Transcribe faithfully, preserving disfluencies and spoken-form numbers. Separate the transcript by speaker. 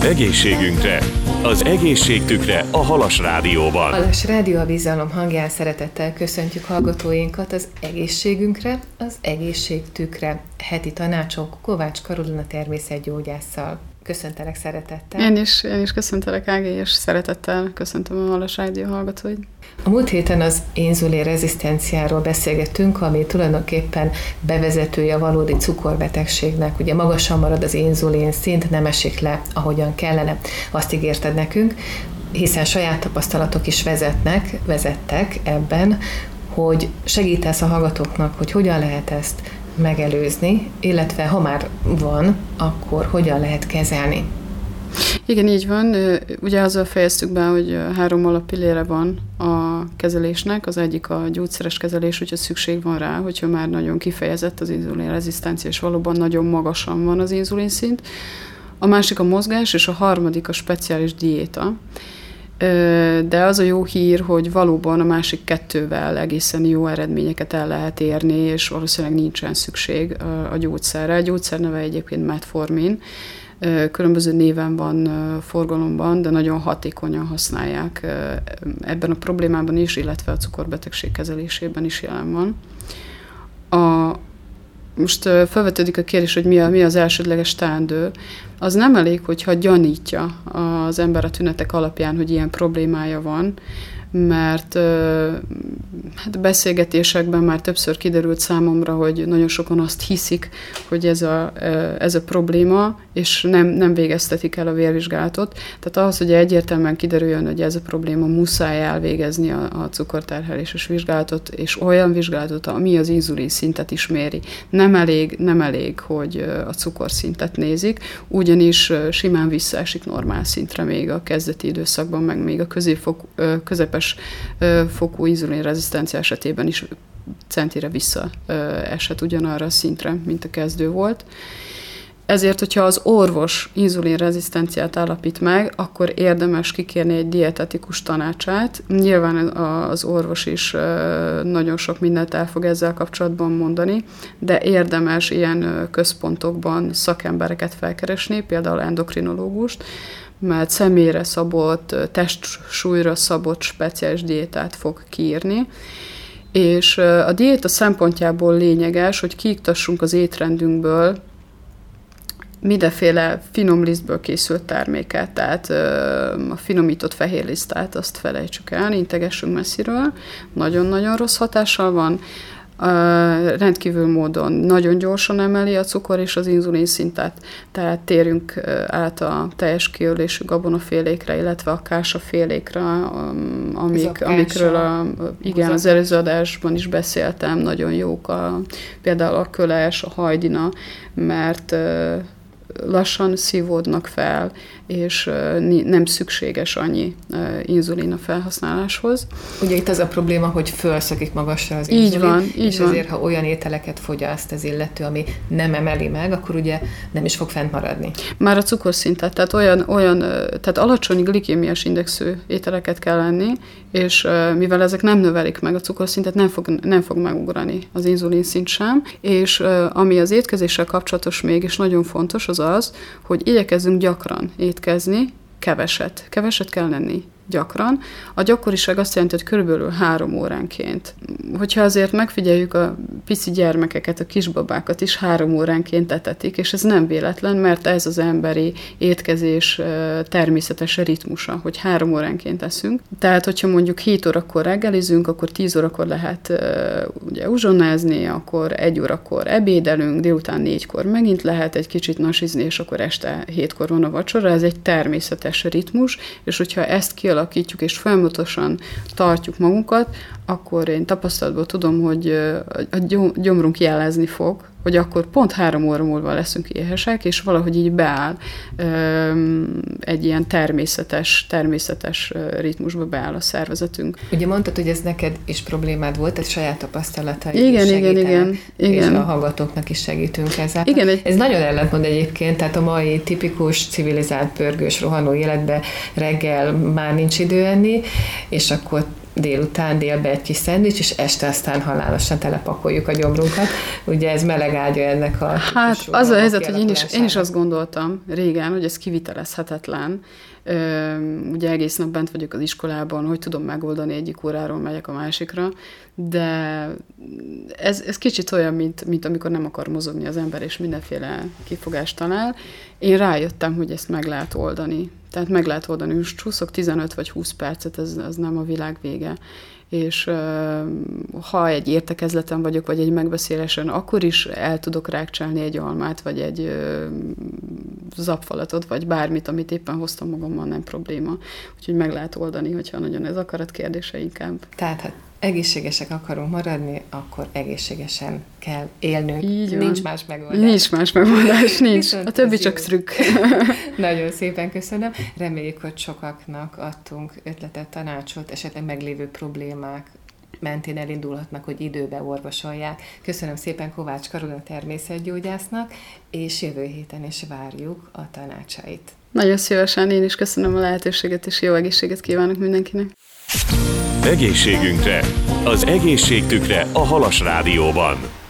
Speaker 1: Egészségünkre. Az egészség tükre a Halas Rádióban.
Speaker 2: Halas Rádió a bizalom hangján szeretettel köszöntjük hallgatóinkat az egészségünkre, az egészség tükre. Heti tanácsok Kovács Karolina természetgyógyásszal. Köszöntelek szeretettel.
Speaker 3: Én is, én is köszöntelek, Ági, és szeretettel köszöntöm a Halas Rádió hallgatóit.
Speaker 2: A múlt héten az inzulin rezisztenciáról beszélgettünk, ami tulajdonképpen bevezetője a valódi cukorbetegségnek. Ugye magasan marad az inzulin szint, nem esik le, ahogyan kellene. Azt ígérted nekünk, hiszen saját tapasztalatok is vezetnek, vezettek ebben, hogy segítesz a hallgatóknak, hogy hogyan lehet ezt megelőzni, illetve ha már van, akkor hogyan lehet kezelni.
Speaker 3: Igen, így van. Ugye azzal fejeztük be, hogy három alappillére van a kezelésnek. Az egyik a gyógyszeres kezelés, hogyha szükség van rá, hogyha már nagyon kifejezett az inzulinrezisztencia, és valóban nagyon magasan van az inzulinszint. A másik a mozgás, és a harmadik a speciális diéta. De az a jó hír, hogy valóban a másik kettővel egészen jó eredményeket el lehet érni, és valószínűleg nincsen szükség a gyógyszerre. A gyógyszer neve egyébként metformin, különböző néven van forgalomban, de nagyon hatékonyan használják ebben a problémában is, illetve a cukorbetegség kezelésében is jelen van. A Most felvetődik a kérdés, hogy mi, a, mi az elsődleges teendő. Az nem elég, hogyha gyanítja az ember a tünetek alapján, hogy ilyen problémája van, mert hát beszélgetésekben már többször kiderült számomra, hogy nagyon sokan azt hiszik, hogy ez a, ez a probléma, és nem, nem végeztetik el a vérvizsgálatot. Tehát ahhoz, hogy egyértelműen kiderüljön, hogy ez a probléma, muszáj elvégezni a, a cukorterheléses vizsgálatot, és olyan vizsgálatot, ami az inzulin szintet is méri. Nem elég, nem elég, hogy a cukorszintet nézik, ugyanis simán visszaesik normál szintre még a kezdeti időszakban, meg még a középfok, közepes fokú inzulinrezisztencia esetében is centire visszaeshet ugyanarra a szintre, mint a kezdő volt. Ezért, hogyha az orvos inzulinrezisztenciát állapít meg, akkor érdemes kikérni egy dietetikus tanácsát. Nyilván az orvos is nagyon sok mindent el fog ezzel kapcsolatban mondani, de érdemes ilyen központokban szakembereket felkeresni, például endokrinológust, mert személyre szabott, testsúlyra szabott speciális diétát fog kiírni. És a diéta szempontjából lényeges, hogy kiiktassunk az étrendünkből mindenféle finom lisztből készült terméket, tehát a finomított fehérlisztát azt felejtsük el, integessünk messziről, nagyon-nagyon rossz hatással van. Uh, rendkívül módon nagyon gyorsan emeli a cukor és az inzulin szintet, tehát térjünk uh, át a teljes kiölésű gabonafélékre, illetve a kásafélékre, um, amik, amikről a, igen, az előző adásban is beszéltem, nagyon jók, a, például a köles, a hajdina, mert uh, lassan szívódnak fel, és nem szükséges annyi inzulin a felhasználáshoz.
Speaker 2: Ugye itt az a probléma, hogy fölszökik magasra az inzulin,
Speaker 3: így van, így
Speaker 2: és
Speaker 3: van.
Speaker 2: azért, ha olyan ételeket fogyaszt az illető, ami nem emeli meg, akkor ugye nem is fog fent maradni.
Speaker 3: Már a cukorszintet, tehát olyan, olyan tehát alacsony glikémiás indexű ételeket kell lenni, és mivel ezek nem növelik meg a cukorszintet, nem fog, nem fog megugrani az inzulin szint sem, és ami az étkezéssel kapcsolatos még, és nagyon fontos, az az, hogy igyekezzünk gyakran étkezni, keveset. Keveset kell lenni gyakran. A gyakoriság azt jelenti, hogy körülbelül három óránként. Hogyha azért megfigyeljük a pici gyermekeket, a kisbabákat is három óránként etetik, és ez nem véletlen, mert ez az emberi étkezés természetes ritmusa, hogy három óránként eszünk. Tehát, hogyha mondjuk hét órakor reggelizünk, akkor tíz órakor lehet ugye uzsonnázni, akkor egy órakor ebédelünk, délután négykor megint lehet egy kicsit nasizni, és akkor este hétkor van a vacsora. Ez egy természetes ritmus, és hogyha ezt kialakítjuk, alakítjuk és folyamatosan tartjuk magunkat, akkor én tapasztalatból tudom, hogy a gyomrunk jelezni fog, hogy akkor pont három óra múlva leszünk éhesek, és valahogy így beáll egy ilyen természetes, természetes ritmusba beáll a szervezetünk.
Speaker 2: Ugye mondtad, hogy ez neked is problémád volt, ez saját tapasztalataid
Speaker 3: igen,
Speaker 2: is
Speaker 3: igen, igen, igen.
Speaker 2: És a hallgatóknak is segítünk ezzel.
Speaker 3: Igen, egy...
Speaker 2: Ez nagyon ellentmond egyébként, tehát a mai tipikus, civilizált, pörgős, rohanó életben reggel már nincs idő enni, és akkor délután, délbe egy kis szendvics, és este aztán halálosan telepakoljuk a gyomrunkat. Ugye ez meleg ágya ennek a...
Speaker 3: Hát az a helyzet, hogy én is, én is azt gondoltam régen, hogy ez kivitelezhetetlen. Ugye egész nap bent vagyok az iskolában, hogy tudom megoldani, egyik óráról megyek a másikra, de ez, ez kicsit olyan, mint, mint amikor nem akar mozogni az ember, és mindenféle kifogást talál. Én rájöttem, hogy ezt meg lehet oldani. Tehát meg lehet oldani, most csúszok tizenöt vagy húsz percet, ez, ez nem a világ vége. És ha egy értekezleten vagyok, vagy egy megbeszélésen, akkor is el tudok rákcsálni egy almát, vagy egy zapfalatot, vagy bármit, amit éppen hoztam magammal, nem probléma. Úgyhogy meg lehet oldani, hogyha nagyon ez akarat kérdése inkább.
Speaker 2: Tehát, ha egészségesek akarunk maradni, akkor egészségesen kell élnünk.
Speaker 3: Így
Speaker 2: nincs
Speaker 3: van.
Speaker 2: más megoldás.
Speaker 3: Nincs más megoldás, nincs.
Speaker 2: Viszont
Speaker 3: a többi
Speaker 2: ez
Speaker 3: csak
Speaker 2: jó.
Speaker 3: trükk.
Speaker 2: Nagyon szépen köszönöm. Reméljük, hogy sokaknak adtunk ötletet, tanácsot, esetleg meglévő problémák mentén elindulhatnak, hogy időbe orvosolják. Köszönöm szépen Kovács Karolina természetgyógyásznak, és jövő héten is várjuk a tanácsait.
Speaker 3: Nagyon szívesen, én is köszönöm a lehetőséget, és jó egészséget kívánok mindenkinek.
Speaker 1: Egészségünkre, az egészségtükre a Halas Rádióban.